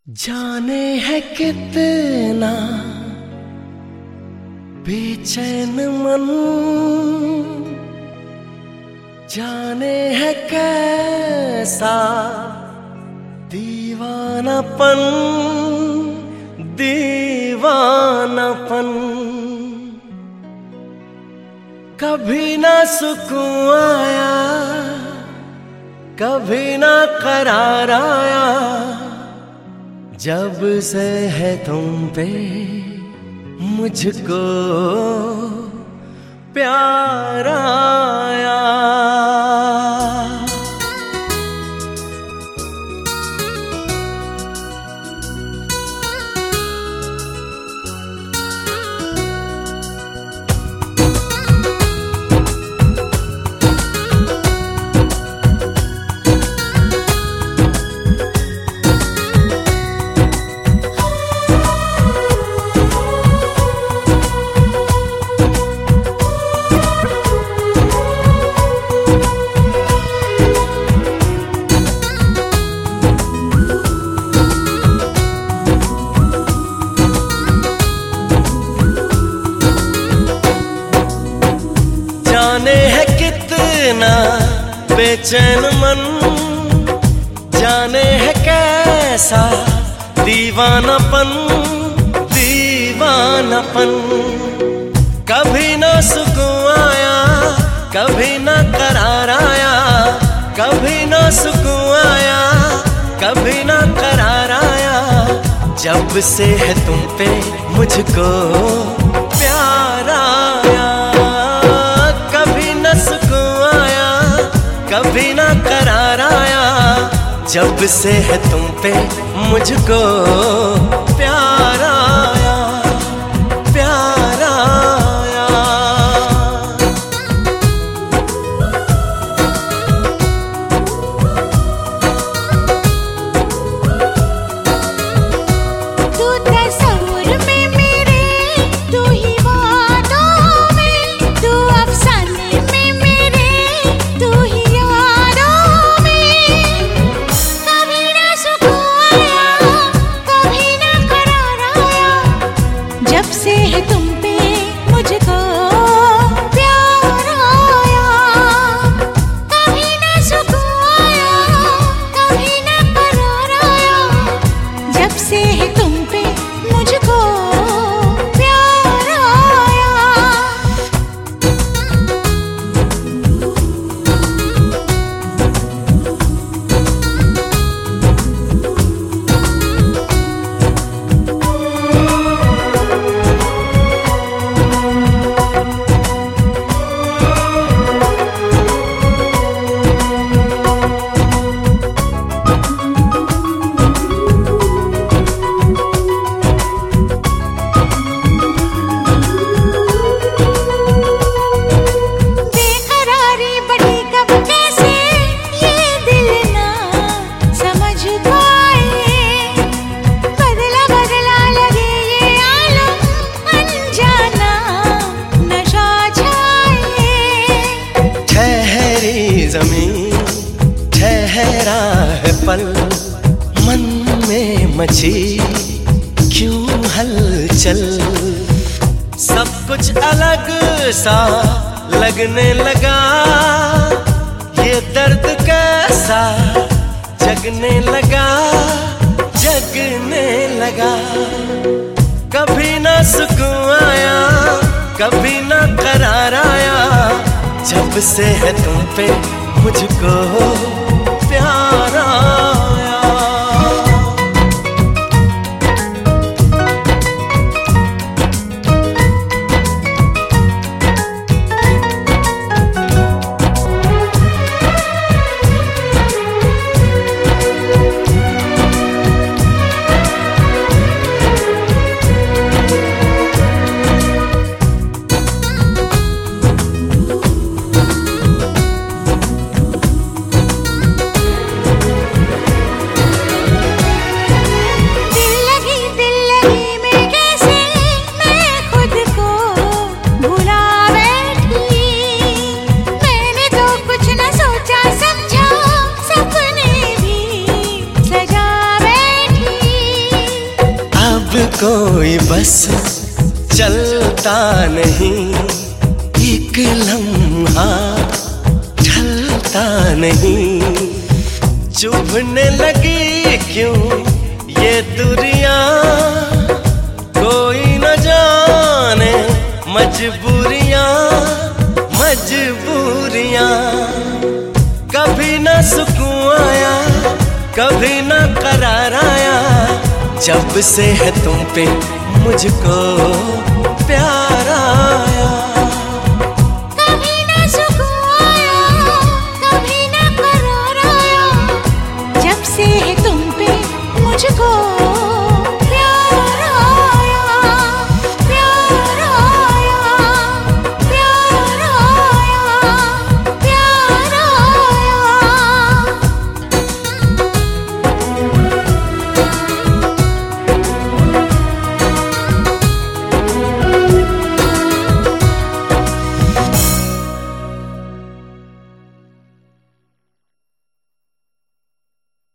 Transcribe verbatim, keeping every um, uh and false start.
जाने है कितना बेचैन मन, जाने है कैसा दीवानापन, दीवानापन। कभी ना सुकून आया, कभी ना करार आया, जब से है तुम पे मुझको प्यार आया। जाने है कितना बेचैन मन, जाने है कैसा दीवानापन, दीवानापन। कभी ना सुकून आया, कभी ना करार आया, कभी ना सुकून आया, कभी ना करार आया, जब से है तुम पे मुझको प्यार आया। कभी ना करार आया, जब से है तुम पे मुझको प्यार आया, प्यार आया। तू तस्वीर में मेरे, तू ही वादों में, तू अफसाने में मेरे, तू ही जब से है तुम पे मुझको प्यार आया। कभी ना सुकून आया, कभी ना करार आया, जब से है तुम पे मुझको प्यार आया। ज़मीन ठहरा है पल, मन में मची क्यों हलचल। सब कुछ अलग सा लगने लगा, ये दर्द कैसा जगने लगा, जगने लगा। कभी ना सुकून आया, कभी ना करार आया, जब से है तुम पे मुझको प्यार आया। कोई बस चलता नहीं, एक लम्हा ढलता नहीं। चुभने लगी क्यों ये दूरियां, कोई न जाने मजबूरियां मजबूरियां। कभी न सुकून आया, कभी न करार आया, जब से है तुम पे मुझको प्यार आया। कभी न सुकून आया, कभी न करार आया, जब से है तुम पे मुझको